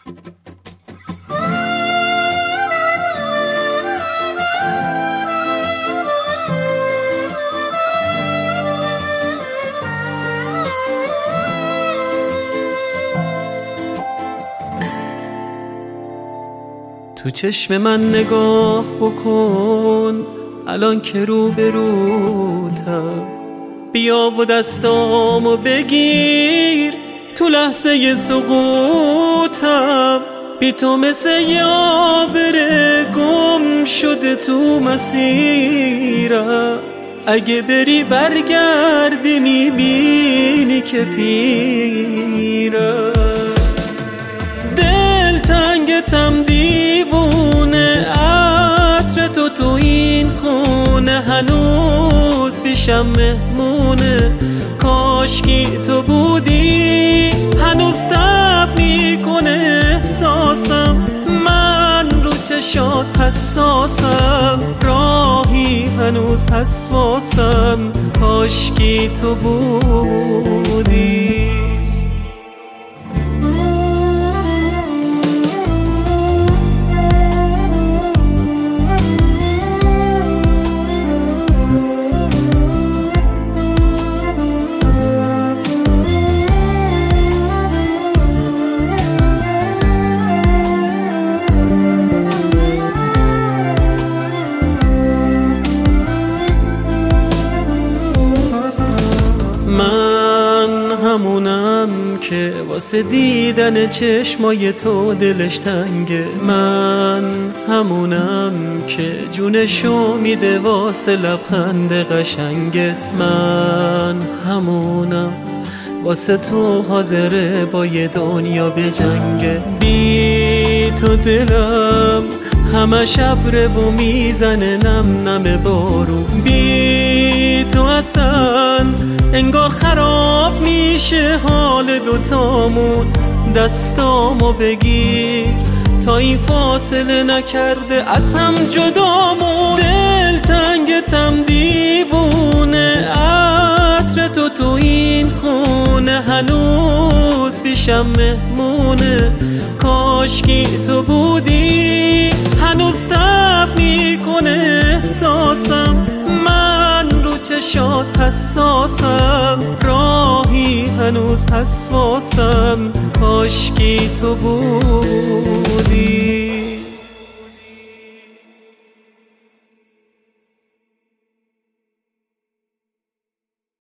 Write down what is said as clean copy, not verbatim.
تو چشم من نگاه بکن الان که رو به روتم، بیا و دستامو بگیر تو لحظه سقوطم. بی تو مثل یه آبره گم شده تو مسیرم، اگه بری برگردی میبینی که پیرم. دل تنگتم دیوونه، عطر تو این خونه هنوز پیشم مهمونه. کاشکی تو بودی هنوز تب میکنه احساسم، من رو چشات حساسم، راهی هنوز حساسم. کاشکی تو بودی. من همونم که واسه دیدن چشمای تو دلش تنگه، من همونم که جونشو میده واسه لبخند قشنگت، من همونم واسه تو حاضره با یه دنیا بجنگه. بی تو دلم همه شب رو میزنه نم نم بارون، بی تو اصلا انگار خراب میشه حال دوتامون. دستامو بگیر تا این فاصله نکرده از هم جدامون. دل تنگتم دیوونه، عطر تو این خونه هنوز پیشم مهمونه. کاشکی تو بودی هنوز تب میکنه احساسم، من رو چشات حساسم، راهی هنوز حساسم. کاشکی تو بودی.